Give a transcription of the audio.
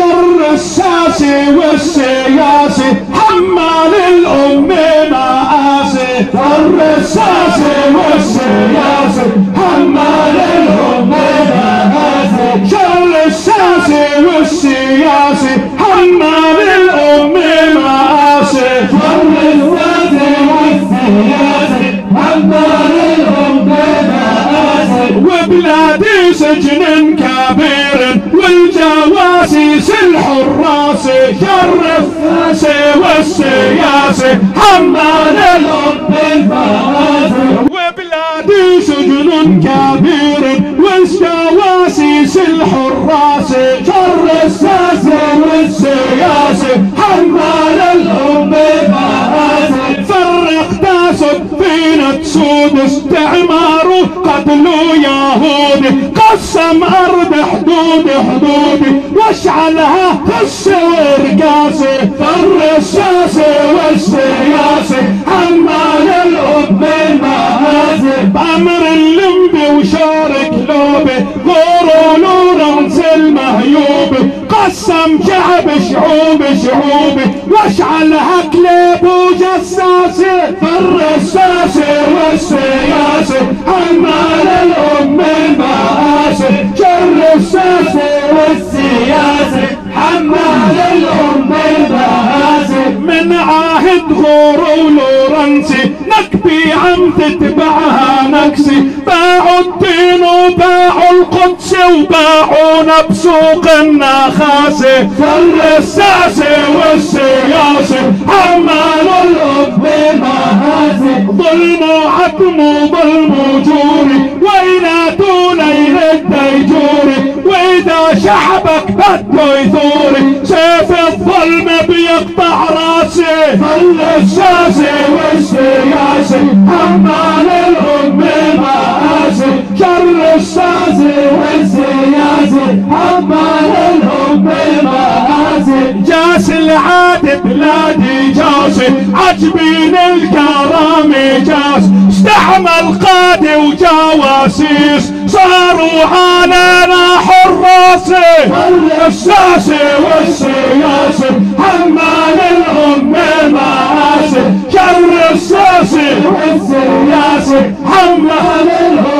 شر الساسي والسياسي حمال الأم مآسي. شر الساسي والسياسي حمال الأم مآسي. شر الساسي والسياسي حمال الأم مآسي. شر الساسي والسياسي حمال الأم مآسي. وبلادي سجن كبير والجواسيس الحراس. شر الساسي والسياسي حمال الأم مآسي. وبلادي سجن كبير والجواسيس الحراس. شر الساسي والسياسي حمال الأم مآسي. فرق تاسد فينا تسود استعمار وقتل يهودي. قسم أرض حدودي واشعلها السور قاسي. فر الساسي والسياسي حمال الأم مآسي. بأمر اللمبي وشارك لوبي غورو لورنس المهيوبي. قسم شعب شعوبي واشعلها كليب وجساسي. فر الساسي والسياسي حمال الأم مآسي. شر الساسي والسياسي حمال الأم مآسي. من عهد غورو لورنسي نكبي عم تتبعها نكسي. باعوا الدين وباعوا القدس وباعونا بسوق النخاسي. فر الساسي والسياسي حمال الأم مآسي. ظلم وعدم وظلم وجوري ويناتون يرد يجوري. واذا شعبك بده يثوري سيف الظلم بيقطع راسي. فر الساسي والسياسي حمال الأم مآسي. شر الساسي والسياسي حمال الأم مآسي. جاس العاد بلادي جاسي عجبين الكرامي جاس. استعمل قادي وجواسيس صاروا علينا حراسي. فر الساسي والسياسي حمال الأم مآسي. شر الساسي والسياسي حمال الأم